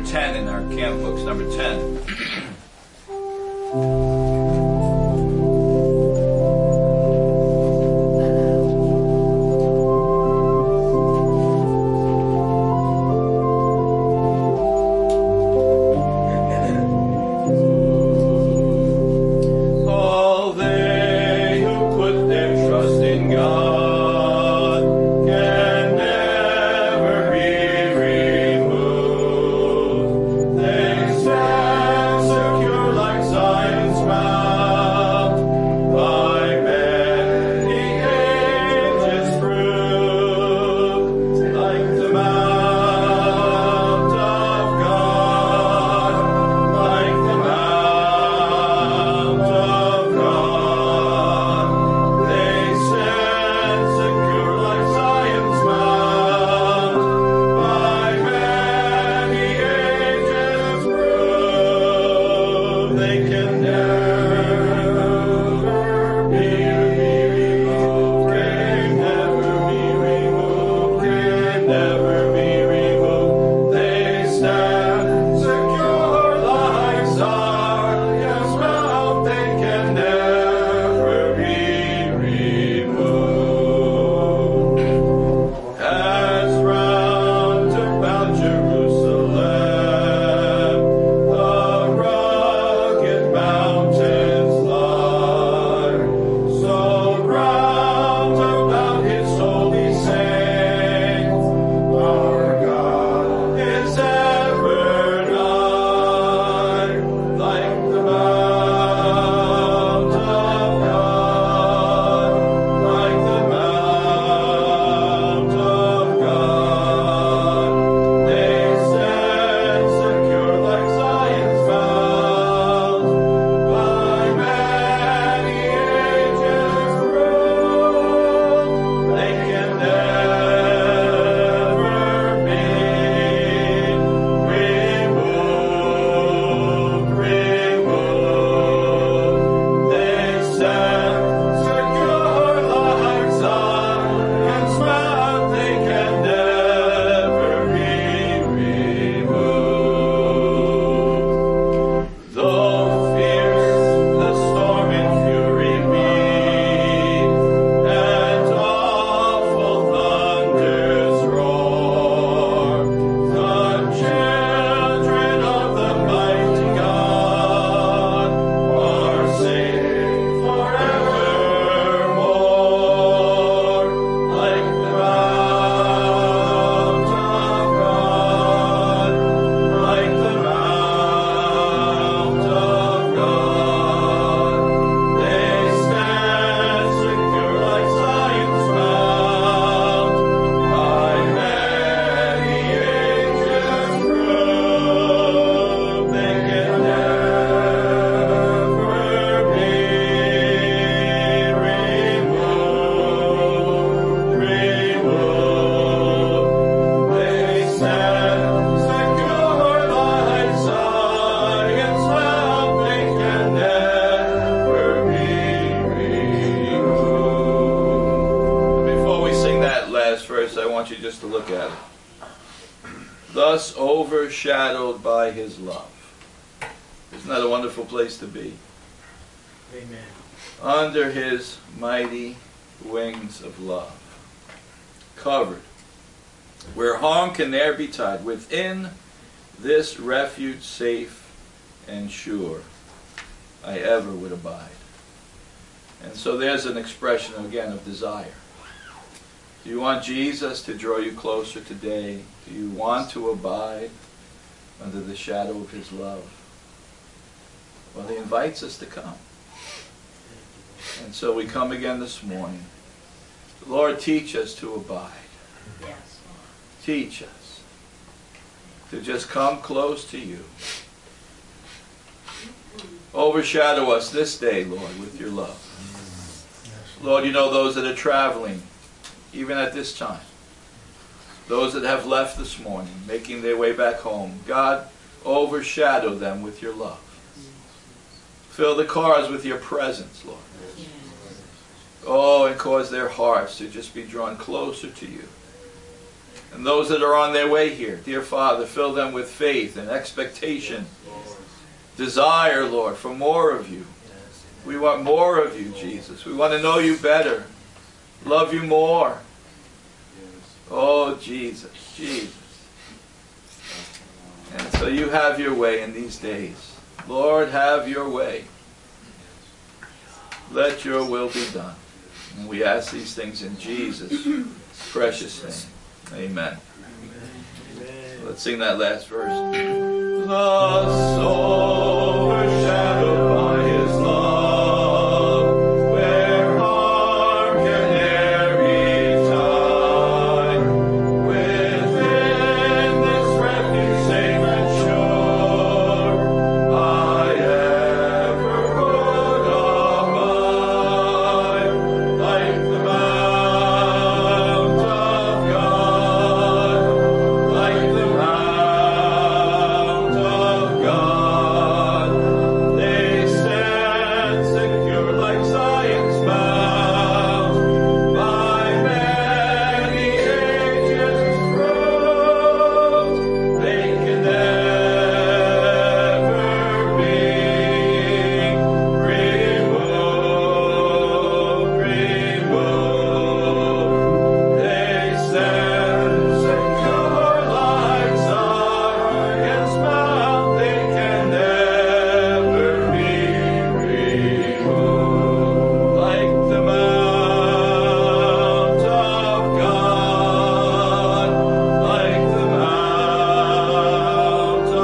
number 10 in our camp books, number 10. To look at it. Thus overshadowed by his love. Isn't that a wonderful place to be? Amen. Under his mighty wings of love. Covered. Where harm can ne'er be tied. Within this refuge safe and sure I ever would abide. And so there's an expression again of desire. Do you want Jesus to draw you closer today? Do you want to abide under the shadow of his love? Well, he invites us to come. And so we come again this morning. Lord, teach us to abide. Yes. Teach us to just come close to you. Overshadow us this day, Lord, with your love. Lord, you know those that are traveling, even at this time. Those that have left this morning, making their way back home. God, overshadow them with your love. Fill the cars with your presence, Lord. Oh, and cause their hearts to just be drawn closer to you. And those that are on their way here, dear Father, fill them with faith and expectation, desire, Lord, for more of you. We want more of you, Jesus. We want to know you better, love you more. Oh, Jesus, Jesus. And so you have your way in these days. Lord, have your way. Let your will be done. And we ask these things in Jesus' precious name. Amen. Let's sing that last verse. The soul overshadowed by his love, where harm can ne'er betide, within this refuge safe and sure, I ever would abide, like the mount of God, like the mount of God. They stand secure like Zion's mount, by many ages proved. They can never be removed. They stand secure like Zion's mount. They can never be removed. Like the mount of God, like the mount of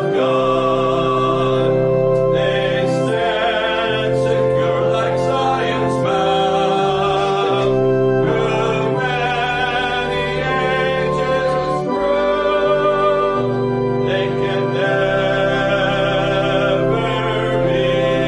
God. They stand secure like Zion's mount, through many ages proved. They can never be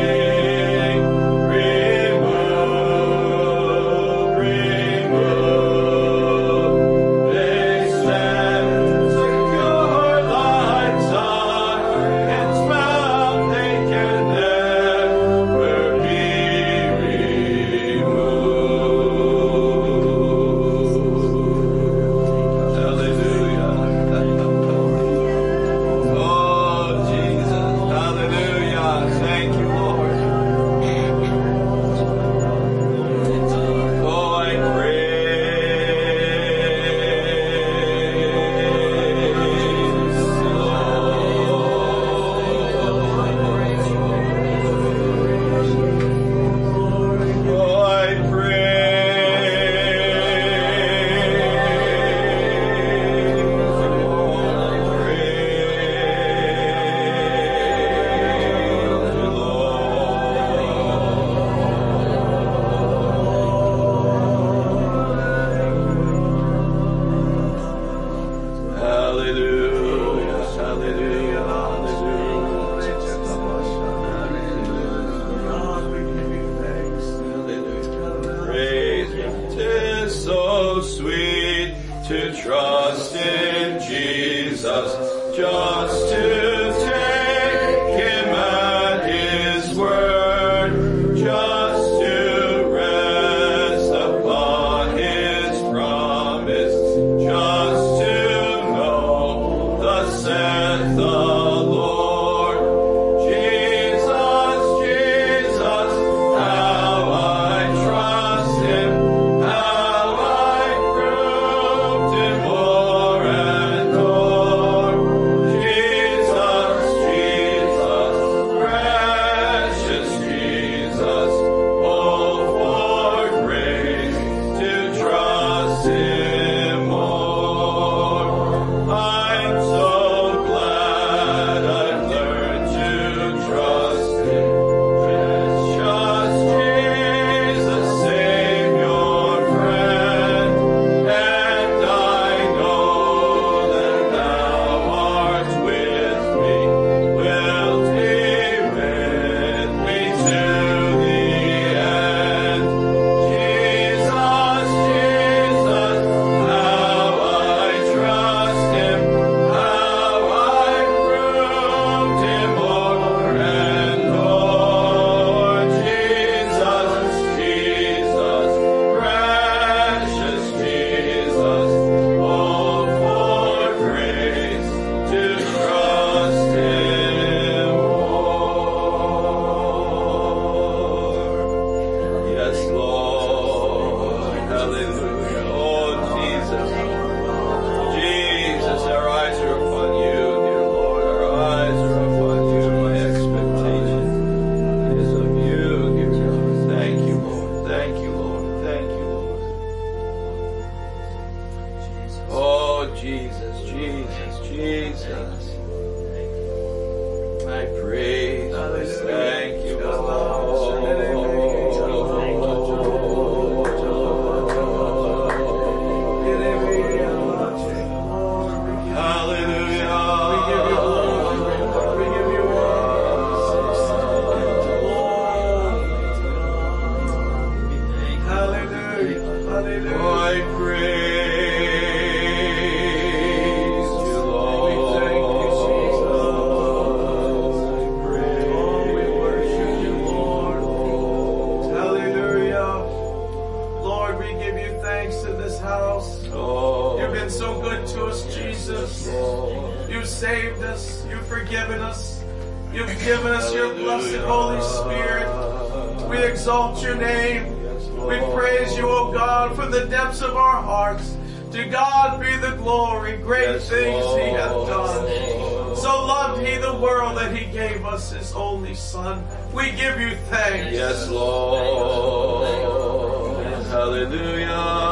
removed. They stand secure like Zion's mount. They can never be removed. Hallelujah. Oh, Jesus. Hallelujah. Thank you, Lord. Oh, I Hallelujah, hallelujah, hallelujah. Praise you. 'Tis so sweet to trust in Jesus, just to take him at his word, just to rest upon his promise, just to know thus saith the Lord. Jesus, Jesus, how I trust him, how I proved him more and more. Jesus, Jesus, precious Jesus, oh, for grace to trust him more. I'm so glad I praise you. Thank you, saved us, you've forgiven us, you've given us your blessed Holy Spirit. We exalt your name. We praise you, O God, from the depths of our hearts. To God be the glory, great things he hath done. So loved he the world that he gave us his only Son. We give you thanks. Yes, Lord. Hallelujah.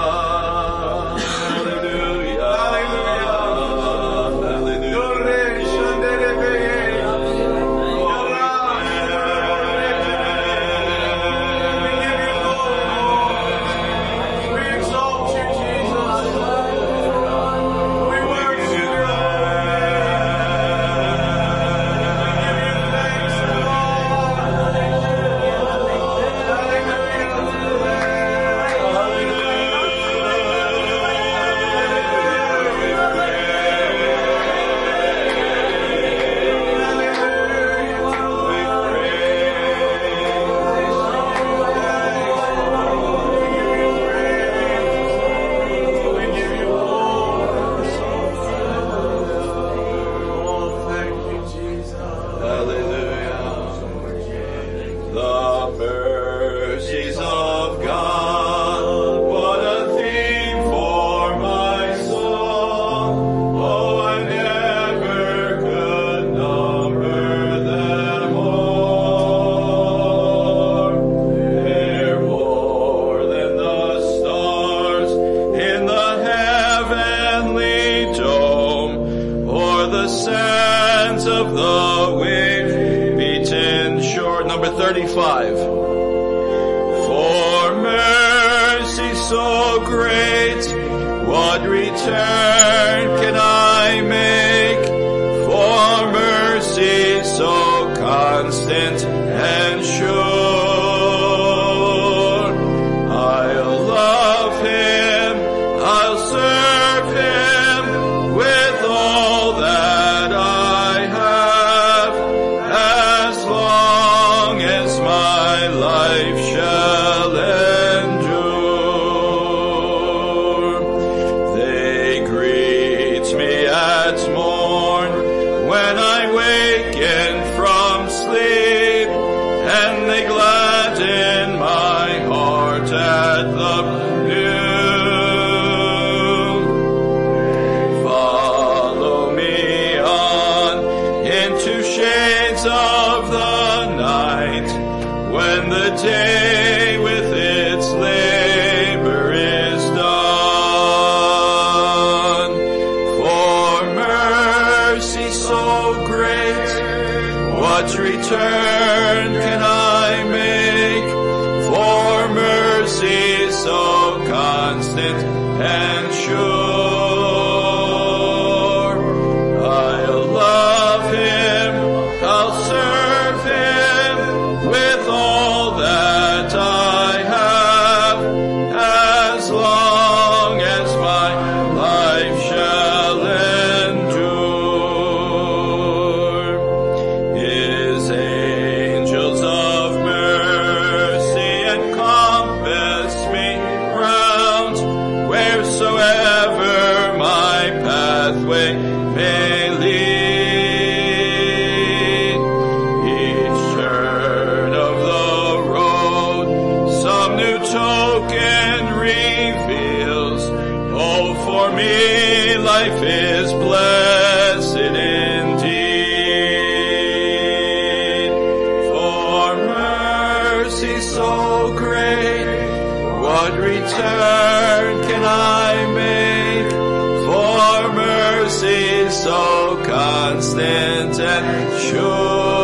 So constant and sure.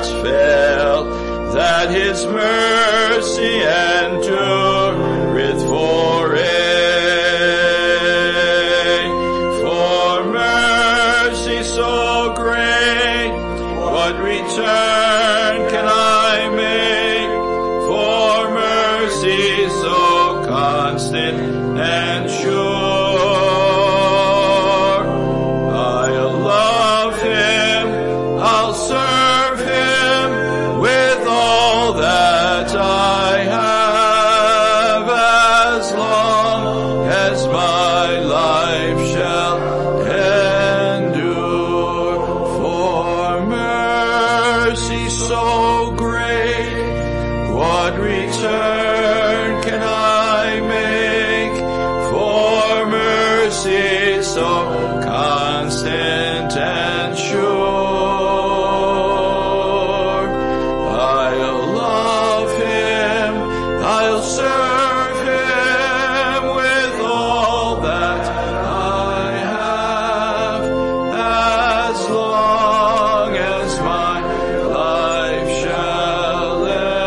hearts fail, that his mercy endureth forever. For mercy so great, what return can I make? For mercy so constant and sure. I'll love him, I'll serve him with all that I have, as long as my life shall endure. For mercy so great, what return can I make? For mercy so constant and sure. I'll love him, I'll serve him with all that I have, as long as my life shall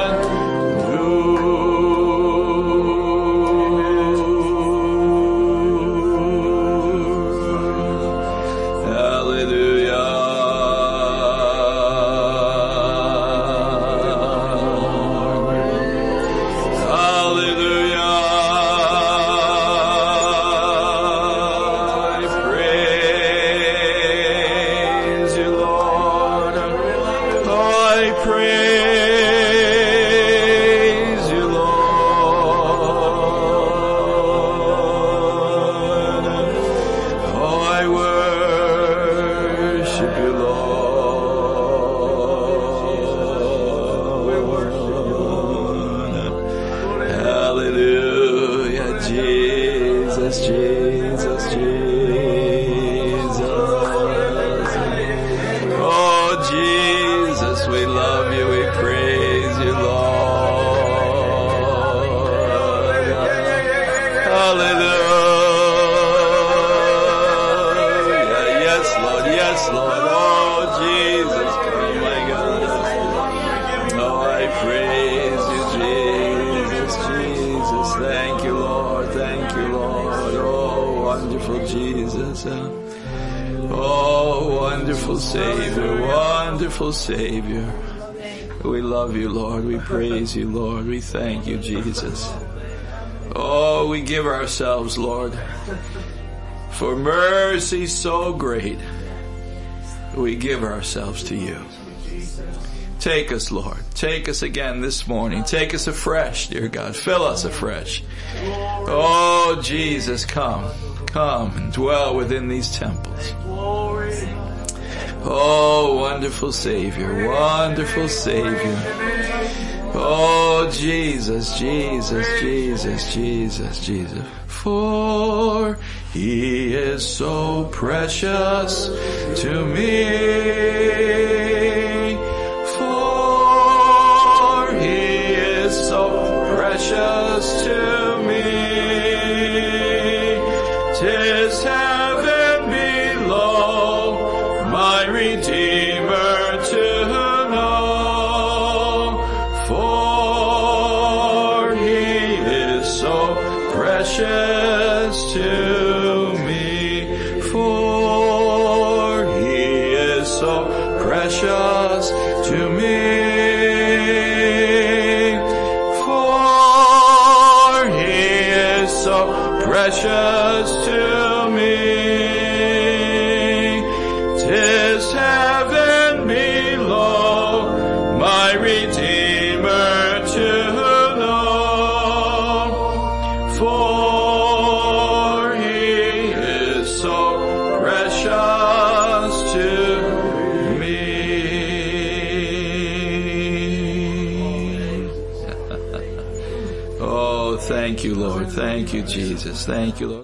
endure. Hallelujah. Hallelujah. I praise you, Lord. I praise you, Lord. Oh, I worship you, Lord. We worship you, Lord. Hallelujah, Jesus, Jesus, Jesus. Oh, Jesus, we love you, we praise you, Lord. Hallelujah. Yes, Lord, yes, Lord. Oh, Jesus, oh my God. Oh, I praise you, Jesus, Jesus. Thank you, Lord, thank you, Lord. Oh, wonderful Jesus. Oh, wonderful Savior, wonderful Savior. We love you, Lord. We praise you, Lord. We thank you, Jesus. Oh, we give ourselves, Lord. For mercy so great, we give ourselves to you. Take us, Lord. Take us again this morning. Take us afresh, dear God. Fill us afresh. Oh, Jesus, come. Come and dwell within these temples. Oh, wonderful Savior, wonderful Savior. Oh, Jesus, Jesus, Jesus, Jesus, Jesus. For he is so precious to me. For he is so precious to me. 'Tis heaven below, my Redeemer to know. For he is so precious to me. For he is so precious to me. For he is so precious to me. 'Tis heaven below, my Redeemer to know. For he is so precious to me. Oh, thank you, Lord. Thank you, Jesus. Thank you, Lord.